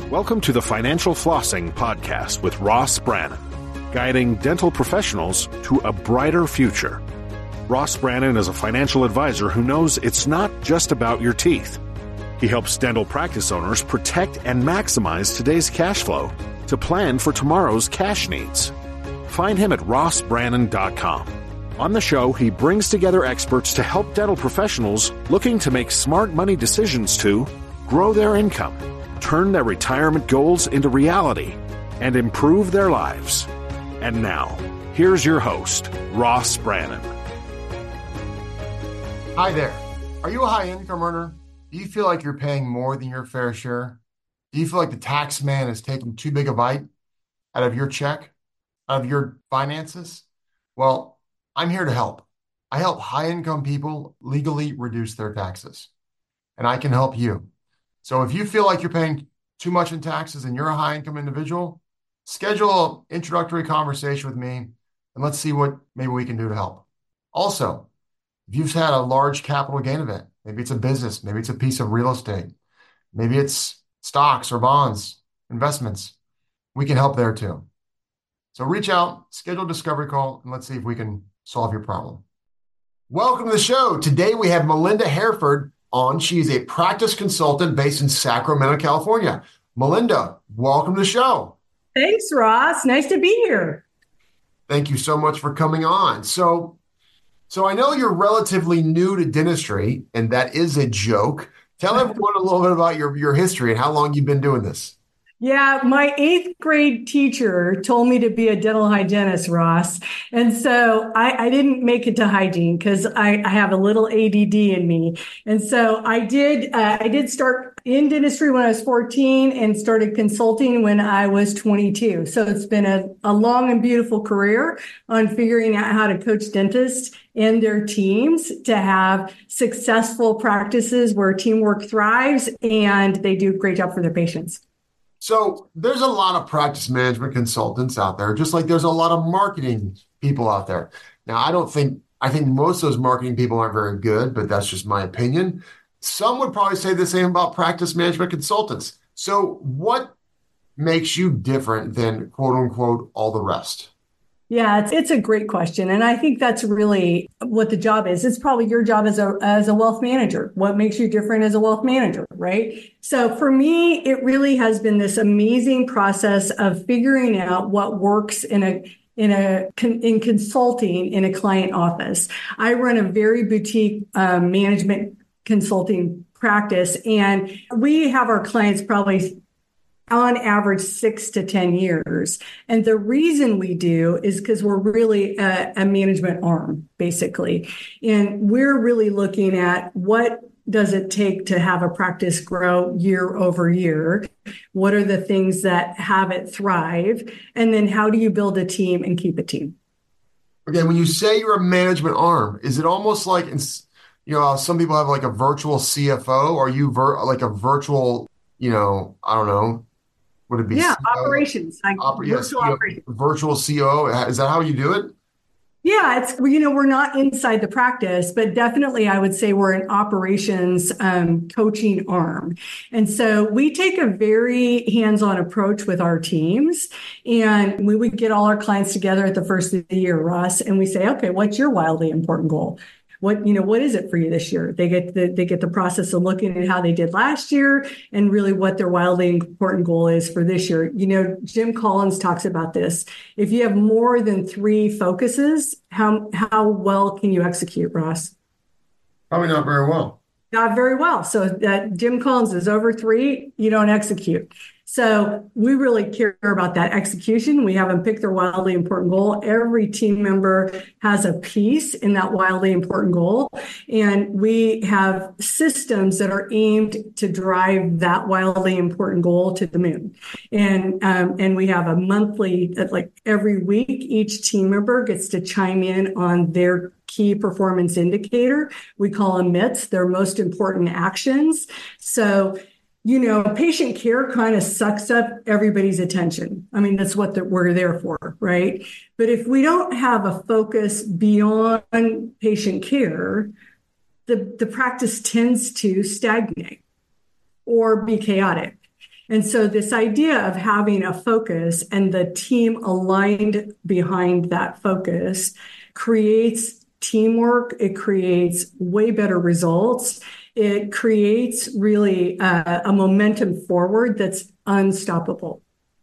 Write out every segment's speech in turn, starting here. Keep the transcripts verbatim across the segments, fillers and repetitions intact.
Welcome to the Financial Flossing Podcast with Ross Brannan, guiding dental professionals to a brighter future. Ross Brannan is a financial advisor who knows it's not just about your teeth. He helps dental practice owners protect and maximize today's cash flow to plan for tomorrow's cash needs. Find him at ross brannan dot com. On the show, he brings together experts to help dental professionals looking to make smart money decisions to grow their income, turn their retirement goals into reality, and improve their lives. And now, here's your host, Ross Brannan. Hi there. Are you a high-income earner? Do you feel like you're paying more than your fair share? Do you feel like the tax man is taking too big a bite out of your check, out of your finances? Well, I'm here to help. I help high-income people legally reduce their taxes, and I can help you. So if you feel like you're paying too much in taxes and you're a high-income individual, schedule an introductory conversation with me, and let's see what maybe we can do to help. Also, if you've had a large capital gain event, maybe it's a business, maybe it's a piece of real estate, maybe it's stocks or bonds, investments, we can help there too. So reach out, schedule a discovery call, and let's see if we can solve your problem. Welcome to the show. Today we have Melinda Hereford on. She is a practice consultant based in Sacramento, California. Melinda, welcome to the show. Thanks, Ross. Nice to be here. Thank you so much for coming on. So, so I know you're relatively new to dentistry, and that is a joke. Tell everyone a little bit about your, your history and how long you've been doing this. Yeah, my eighth grade teacher told me to be a dental hygienist, Ross. And so I, I didn't make it to hygiene because I, I have a little A D D in me. And so I did, uh, I did start in dentistry when I was fourteen and started consulting when I was twenty-two. So it's been a, a long and beautiful career on figuring out how to coach dentists and their teams to have successful practices where teamwork thrives and they do a great job for their patients. So there's a lot of practice management consultants out there, just like there's a lot of marketing people out there. Now, I don't think, I think most of those marketing people aren't very good, but that's just my opinion. Some would probably say the same about practice management consultants. So what makes you different than quote unquote all the rest? Yeah, it's it's a great question. And I think that's really what the job is. It's probably your job as a as a wealth manager. What makes you different as a wealth manager, right? So for me, it really has been this amazing process of figuring out what works in a in a in consulting in a client office. I run a very boutique um, management consulting practice, and we have our clients probably on average six to ten years. And the reason we do is because we're really a, a management arm, basically. And we're really looking at what does it take to have a practice grow year over year? What are the things that have it thrive? And then how do you build a team and keep a team? Okay, when you say you're a management arm, is it almost like, you know, some people have like a virtual C F O? Or are you ver- like a virtual, you know, I don't know, would it be yeah, C O O? operations, like Oper- virtual yes, operations. Virtual C O O. Is that how you do it? Yeah, it's, you know, we're not inside the practice, but definitely I would say we're an operations um, coaching arm. And so we take a very hands-on approach with our teams. And we would get all our clients together at the first of the year, Ross, and we say, okay, what's your wildly important goal? What, you know, what is it for you this year? They get the, they get the process of looking at how they did last year and really what their wildly important goal is for this year. You know, Jim Collins talks about this. If you have more than three focuses, how, how well can you execute, Ross? Probably not very well. Not very well. So that Jim Collins is over three, you don't execute. So we really care about that execution. We have them pick their wildly important goal. Every team member has a piece in that wildly important goal. And we have systems that are aimed to drive that wildly important goal to the moon. And, um, and we have a monthly, like every week, each team member gets to chime in on their key performance indicator. We call them M I Ts, their most important actions. So, you know, patient care kind of sucks up everybody's attention. I mean, that's what the, we're there for, right? But if we don't have a focus beyond patient care, the, the practice tends to stagnate or be chaotic. And so this idea of having a focus and the team aligned behind that focus creates teamwork. It creates way better results. It creates really a, a momentum forward that's unstoppable.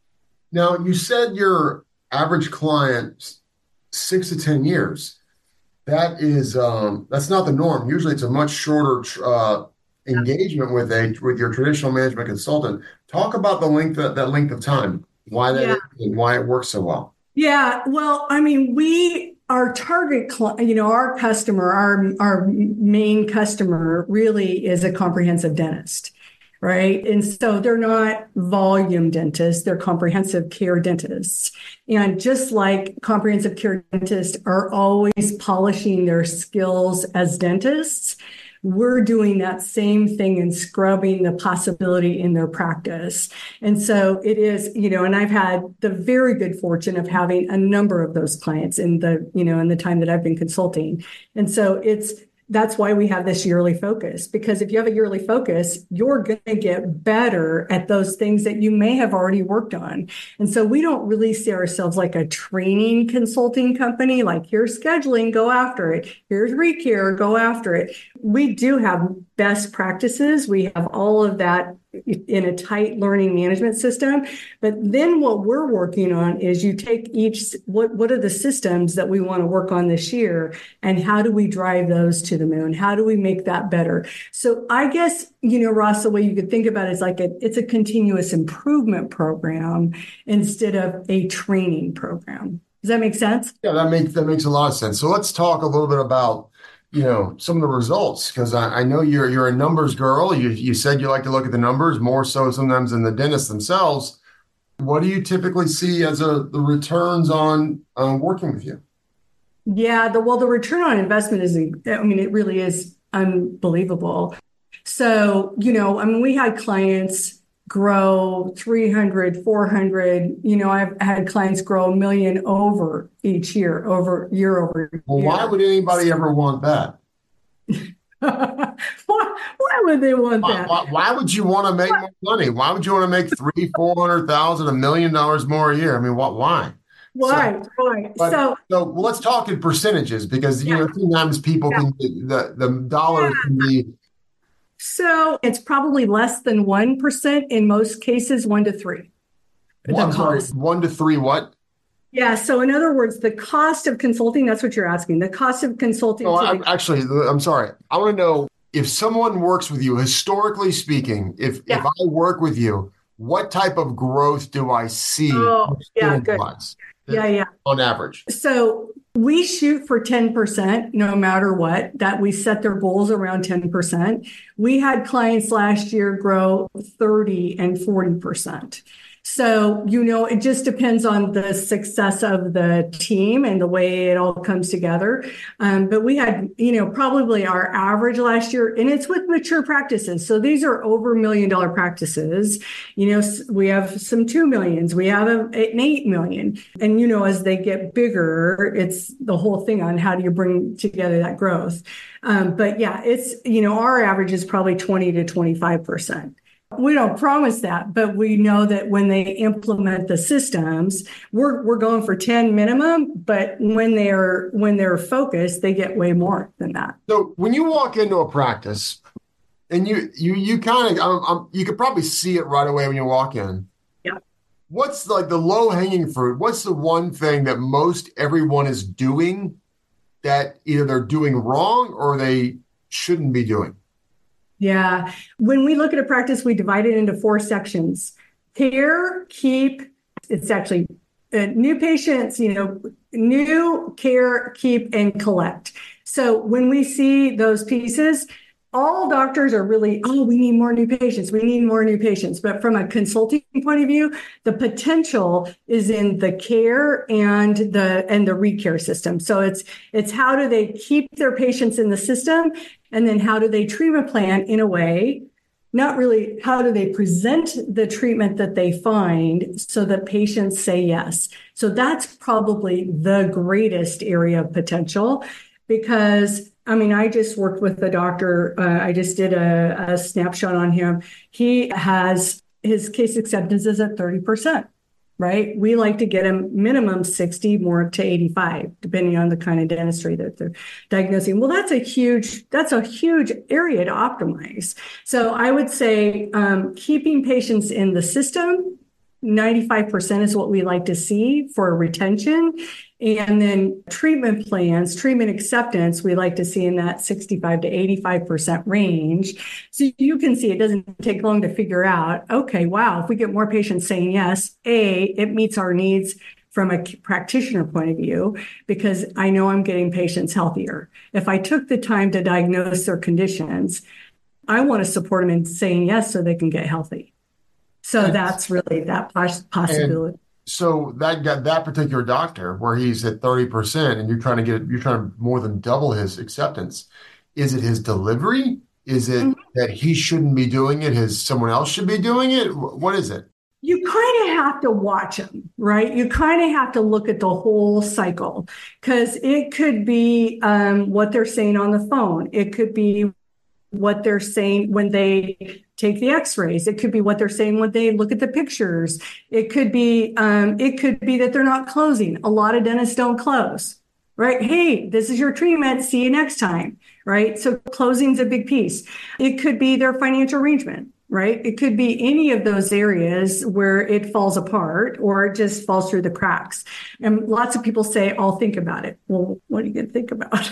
Now, you said your average client six to ten years. That is, um, that's not the norm. Usually it's a much shorter uh, engagement with a with your traditional management consultant. Talk about the length of, that length of time, why that Yeah. is and why it works so well. Yeah, well, I mean, we, our target, cli- you know, our customer, our, our main customer really is a comprehensive dentist, right? And so they're not volume dentists, they're comprehensive care dentists. And just like comprehensive care dentists are always polishing their skills as dentists, we're doing that same thing and scrubbing the possibility in their practice. And so it is, you know, and I've had the very good fortune of having a number of those clients in the, you know, in the time that I've been consulting. And so it's, that's why we have this yearly focus, because if you have a yearly focus, you're going to get better at those things that you may have already worked on. And so we don't really see ourselves like a training consulting company, like here's scheduling, go after it. Here's ReCare, go after it. We do have best practices. We have all of that in a tight learning management system. But then what we're working on is you take each, what, what are the systems that we want to work on this year? And how do we drive those to the moon? How do we make that better? So I guess, you know, Ross, the way you could think about it is like a, it's a continuous improvement program instead of a training program. Does that make sense? Yeah, that makes that makes a lot of sense. So let's talk a little bit about, you know, some of the results, because I, I know you're you're a numbers girl. You you said you like to look at the numbers more so sometimes than the dentists themselves. What do you typically see as a the returns on on working with you? Yeah, the well, the return on investment is, I mean, it really is unbelievable. So, you know, I mean, we had clients grow three hundred, four hundred, you know, I've had clients grow a million over each year, over year over year. Well, why would anybody ever want that? why, why would they want Why, that? why, why would you want to make more money? Why would you want to make three, four hundred thousand, a million dollars more a year? I mean, what? Why? Right, So, right. but, So, so well, let's talk in percentages, because you yeah, know sometimes people yeah, can the the dollars yeah. can be. So it's probably less than one percent in most cases, one to three, Well, the I'm sorry, cost. one to three. What? Yeah. So in other words, the cost of consulting, that's what you're asking. The cost of consulting No, to I'm the, actually. I'm sorry. I want to know if someone works with you, historically speaking. If if yeah. I work with you, what type of growth do I see Oh, yeah, good. percentage-wise, Yeah, yeah. on average? So we shoot for ten percent no matter what, that we set their goals around ten percent. We had clients last year grow thirty and forty percent. So, you know, it just depends on the success of the team and the way it all comes together. Um, but we had, you know, probably our average last year, and it's with mature practices. So these are over million dollar practices. You know, s- we have some two millions, we have a, an eight million. And, you know, as they get bigger, it's the whole thing on how do you bring together that growth. Um, but yeah, it's, you know, our average is probably twenty to twenty-five percent. We don't promise that, but we know that when they implement the systems, we're we're going for ten minimum, but when they're when they're focused, they get way more than that. So when you walk into a practice, and you you you kind of um, um, you could probably see it right away when you walk in. Yeah. What's like the low hanging fruit? What's the one thing that most everyone is doing that either they're doing wrong or they shouldn't be doing? Yeah. When we look at a practice, we divide it into four sections. Care, keep, it's actually uh, new patients, you know, new, care, keep, and collect. So when we see those pieces, all doctors are really, oh, we need more new patients. We need more new patients. But from a consulting point of view, the potential is in the care and the and the ReCare system. So it's it's how do they keep their patients in the system, and then how do they treatment plan in a way, not really how do they present the treatment that they find so that patients say yes. So that's probably the greatest area of potential, because I mean, I just worked with a doctor. Uh, I just did a, a snapshot on him. He has his case acceptance is at thirty percent, right? We like to get him minimum sixty, more to eighty-five, depending on the kind of dentistry that they're diagnosing. Well, that's a huge, that's a huge area to optimize. So I would say um, keeping patients in the system, ninety-five percent is what we like to see for retention. And then treatment plans, treatment acceptance, we like to see in that sixty-five to eighty-five percent range. So you can see it doesn't take long to figure out, okay, wow, if we get more patients saying yes, A, it meets our needs from a practitioner point of view, because I know I'm getting patients healthier. If I took the time to diagnose their conditions, I want to support them in saying yes so they can get healthy. So And- that's really that poss- possibility. And so that got that particular doctor where he's at thirty percent and you're trying to get, you're trying to more than double his acceptance. Is it his delivery? Is it Mhm. that he shouldn't be doing it? His someone else should be doing it? Wh- What is it? You kind of have to watch them, right? You kind of have to look at the whole cycle, because it could be um, what they're saying on the phone. It could be what they're saying when they take the x-rays. It could be what they're saying when they look at the pictures. It could be, um, it could be that they're not closing. A lot of dentists don't close, right? Hey, this is your treatment. See you next time, right? So closing's a big piece. It could be their financial arrangement, right? It could be any of those areas where it falls apart or it just falls through the cracks. And lots of people say, I'll think about it. Well, what are you going to think about?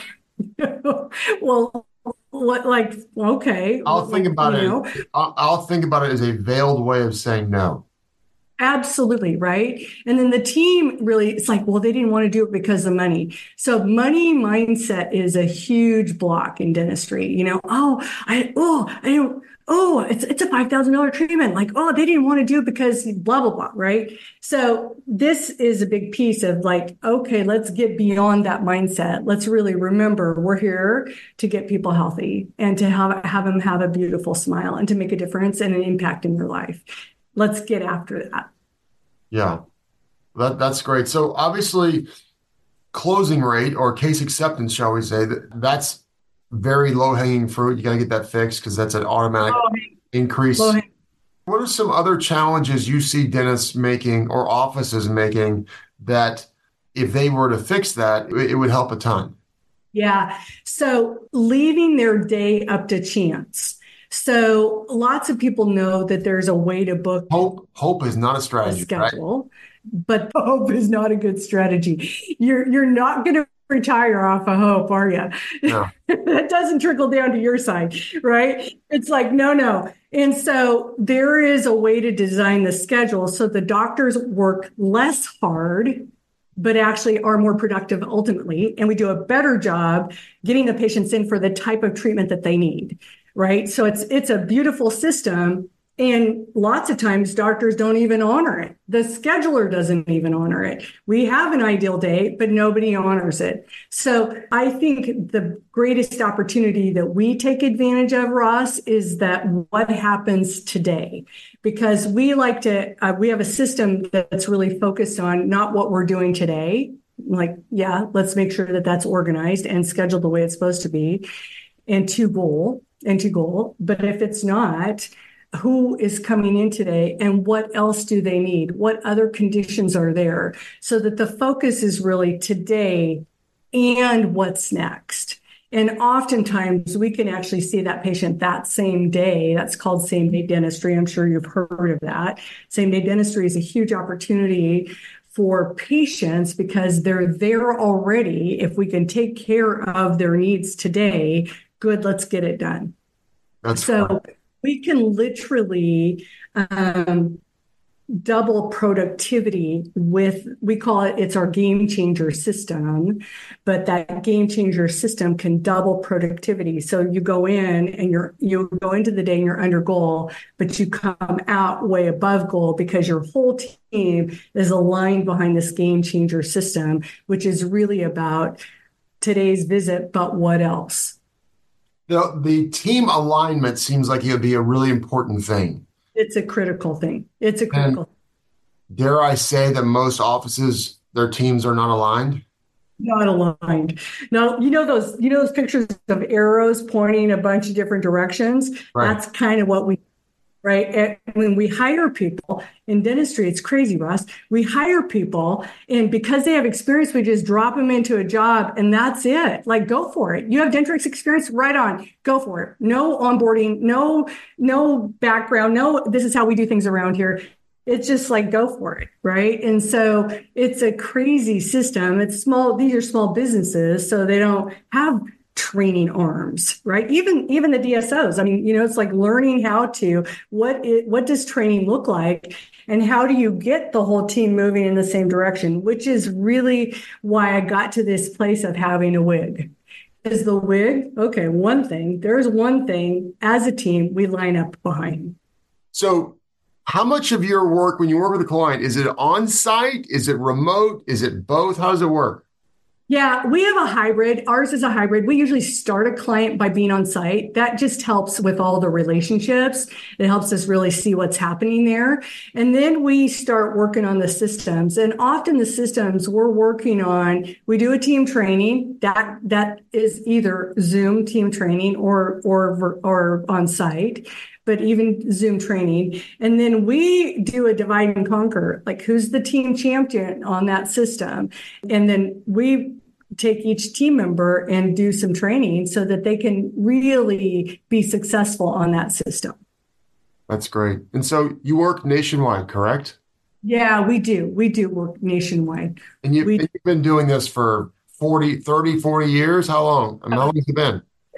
Well, what, like, okay. I'll think about you know, it. I'll, I'll think about it as a veiled way of saying no. Absolutely, right? And then the team really, it's like, well, they didn't want to do it because of money. So money mindset is a huge block in dentistry. You know, oh, I, oh, I don't, oh, it's it's a five thousand dollars treatment. Like, oh, they didn't want to do it because blah, blah, blah, right? So this is a big piece of like, okay, let's get beyond that mindset. Let's really remember we're here to get people healthy and to have, have them have a beautiful smile and to make a difference and an impact in their life. Let's get after that. Yeah, that that's great. So obviously, closing rate or case acceptance, shall we say, that that's very low hanging fruit. You got to get that fixed because that's an automatic Oh, increase. low hang- What are some other challenges you see dentists making or offices making that if they were to fix that, it, it would help a ton? Yeah. So leaving their day up to chance. So lots of people know that there's a way to book Hope hope is not a a strategy, right? schedule, but hope is not a good strategy. You're you're not going to retire off of hope, are you? No. That doesn't trickle down to your side, right? It's like, no, no. And so there is a way to design the schedule so the doctors work less hard, but actually are more productive ultimately. And we do a better job getting the patients in for the type of treatment that they need, right? So it's it's a beautiful system. And lots of times doctors don't even honor it. The scheduler doesn't even honor it. We have an ideal date, but nobody honors it. So I think the greatest opportunity that we take advantage of, Ross, is that what happens today, because we like to, uh, we have a system that's really focused on not what we're doing today. Like, yeah, let's make sure that that's organized and scheduled the way it's supposed to be and to goal and to goal. But if it's not, who is coming in today and what else do they need? What other conditions are there? So that the focus is really today and what's next. And oftentimes we can actually see that patient that same day. That's called same day dentistry. I'm sure you've heard of that. Same day dentistry is a huge opportunity for patients because they're there already. If we can take care of their needs today, good, let's get it done. That's So fine. we can literally um, double productivity with, we call it, it's our game changer system, but that game changer system can double productivity. So you go in and you're, you go into the day and you're under goal, but you come out way above goal because your whole team is aligned behind this game changer system, which is really about today's visit, but what else? The, the team alignment seems like it would be a really important thing. It's a critical thing. It's a critical And dare I say that most offices, their teams are not aligned? Not aligned. Now, you know those, you know those pictures of arrows pointing a bunch of different directions? Right. That's kind of what we, right? And when we hire people in dentistry, it's crazy, Ross. We hire people, and because they have experience, we just drop them into a job and that's it. Like, go for it. You have Dentrix experience, right on, go for it. No onboarding, no, no background, no, this is how we do things around here. It's just like, go for it, right? And so it's a crazy system. It's small, these are small businesses, so they don't have training arms, right? Even even the D S Os. I mean, you know, it's like learning how to, what it, what does training look like, and how do you get the whole team moving in the same direction, which is really why I got to this place of having a wig. Is the wig, okay, one thing, there's one thing as a team we line up behind. So how much of your work when you work with a client, is it on site? Is it remote? Is it both? How does it work? Yeah, we have a hybrid. Ours is a hybrid. We usually start a client by being on site. That just helps with all the relationships. It helps us really see what's happening there. And then we start working on the systems. And often the systems we're working on, we do a team training that that is either Zoom team training or or or on site, but even Zoom training. And then we do a divide and conquer, like who's the team champion on that system. And then we take each team member and do some training so that they can really be successful on that system. That's great. And so you work nationwide, correct? Yeah, we do. We do work nationwide. And you've, we, and you've been doing this for forty, thirty, forty years? How long? I mean, how long has it been?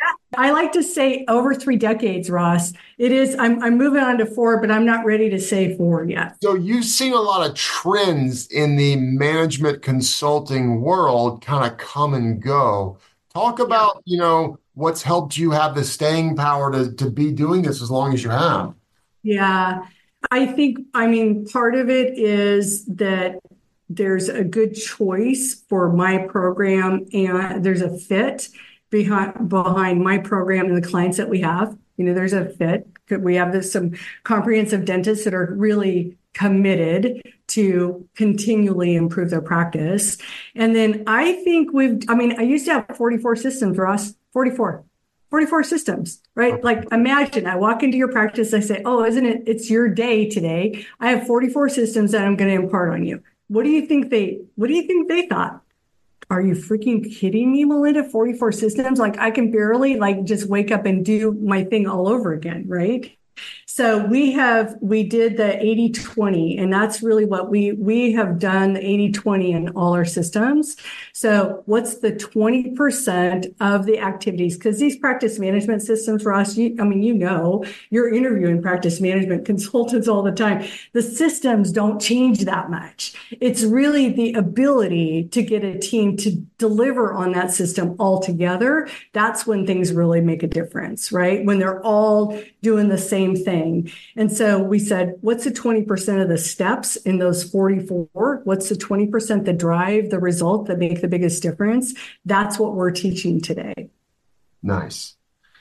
I like to say over three decades, Ross. It is, I'm, I'm moving on to four, but I'm not ready to say four yet. So you've seen a lot of trends in the management consulting world kind of come and go. Talk about, you know, what's helped you have the staying power to, to be doing this as long as you have. Yeah, I think, I mean, part of it is that there's a good choice for my program and there's a fit behind behind my program and the clients that we have. You know, there's a fit. We have this some comprehensive dentists that are really committed to continually improve their practice. And then I think we've, I mean, I used to have forty-four systems, Ross, forty-four, forty-four systems, right? Like imagine I walk into your practice, I say, oh, isn't it, it's your day today. I have forty-four systems that I'm going to impart on you. What do you think they, what do you think they thought? Are you freaking kidding me, Melinda? forty-four systems? Like I can barely like just wake up and do my thing all over again, right? So we have, we did the eighty twenty, and that's really what we, we have done the eighty twenty in all our systems. So what's the twenty percent of the activities? Because these practice management systems, Ross, you, I mean, you know, you're interviewing practice management consultants all the time. The systems don't change that much. It's really the ability to get a team to deliver on that system all together. That's when things really make a difference, right? When they're all doing the same thing. And so we said, what's the twenty percent of the steps in those forty-four? What's the twenty percent that drive the result that make the biggest difference? That's what we're teaching today. Nice.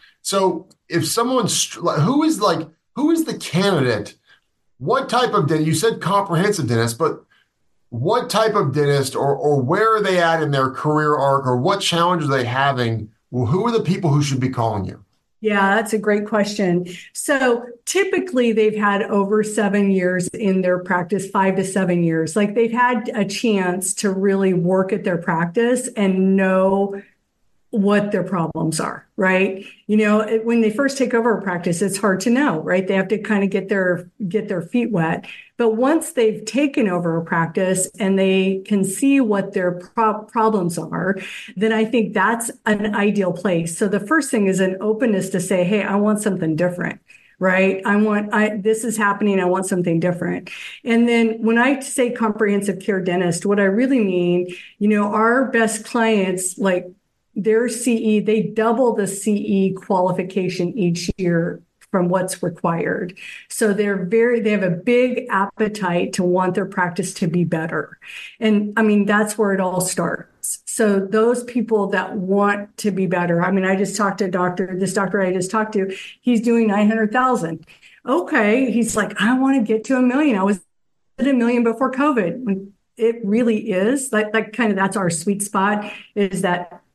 So if someone's, who is like, who is the candidate? What type of dentist? You said comprehensive dentist, but what type of dentist or, or where are they at in their career arc or what challenges are they having? Well, who are the people who should be calling you? Yeah, that's a great question. So typically they've had over seven years in their practice, five to seven years. Like they've had a chance to really work at their practice and know what their problems are, right? You know, it, when they first take over a practice, it's hard to know, right? They have to kind of get their get their feet wet. But once they've taken over a practice and they can see what their pro- problems are, then I think that's an ideal place. So the first thing is an openness to say, hey, I want something different. Right. I want, I, this is happening. I want something different. And then when I say comprehensive care dentist, what I really mean, you know, our best clients, like their C E, they double the C E qualification each year from what's required. So they're very, they have a big appetite to want their practice to be better. And I mean, that's where it all starts. So those people that want to be better, I mean, I just talked to a doctor, this doctor I just talked to, he's doing nine hundred thousand. Okay. He's like, I want to get to a million. I was at a million before COVID. It really is like, like kind of, that's our sweet spot, is that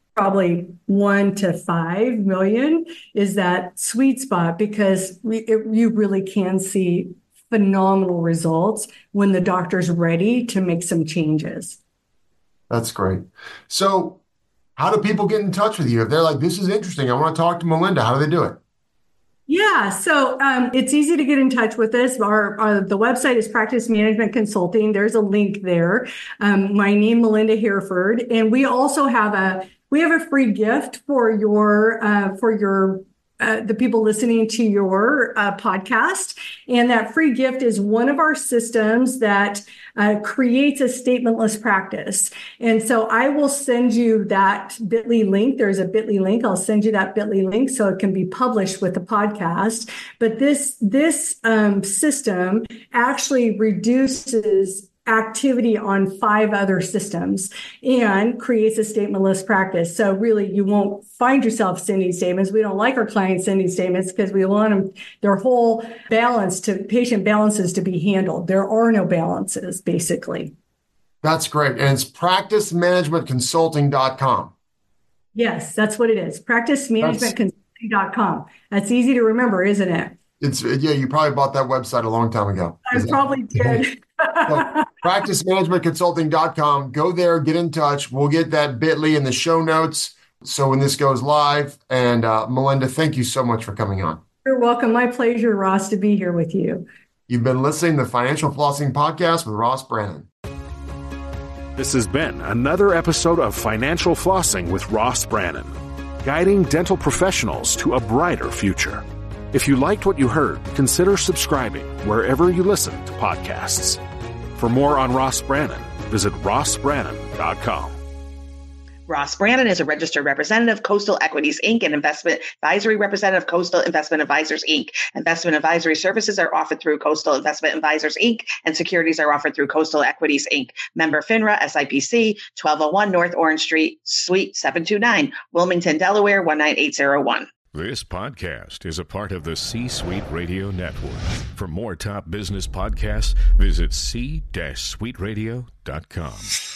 probably one to five million is that sweet spot, because we, it, you really can see phenomenal results when the doctor's ready to make some changes. That's great. So how do people get in touch with you? If they're like, this is interesting, I want to talk to Melinda, how do they do it? Yeah, so um, it's easy to get in touch with us. Our, our the website is Practice Management Consulting. There's a link there. Um, my name, Melinda Hereford, and we also have a we have a free gift for your uh, for your uh, the people listening to your uh, podcast, and that free gift is one of our systems that uh, creates a statementless practice. And so I will send you that bit dot l y link. There's a bit dot l y link. I'll send you that bit dot l y link so it can be published with the podcast. But this this um, system actually reduces activity on five other systems and creates a statementless practice. So really, you won't find yourself sending statements. We don't like our clients sending statements because we want them, their whole balance to patient balances to be handled. There are no balances, basically. That's great. And it's practice management consulting dot com. Yes, that's what it is. practice management consulting dot com. That's easy to remember, isn't it? It's yeah, you probably bought that website a long time ago. I probably did. So, practice management consulting dot com. Go there, get in touch. We'll get that bit dot l y in the show notes so when this goes live. And uh, Melinda, thank you so much for coming on. You're welcome. My pleasure, Ross, to be here with you. You've been listening to the Financial Flossing Podcast with Ross Brannan. This has been another episode of Financial Flossing with Ross Brannan, guiding dental professionals to a brighter future. If you liked what you heard, consider subscribing wherever you listen to podcasts. For more on Ross Brannan, visit ross brannan dot com. Ross Brannan is a registered representative, Coastal Equities, Incorporated, and investment advisory representative, Coastal Investment Advisors, Incorporated. Investment advisory services are offered through Coastal Investment Advisors, Incorporated, and securities are offered through Coastal Equities, Incorporated. Member FINRA, S I P C, twelve oh one North Orange Street, Suite seven two nine, Wilmington, Delaware, one nine eight zero one. This podcast is a part of the C-Suite Radio Network. For more top business podcasts, visit c suite radio dot com.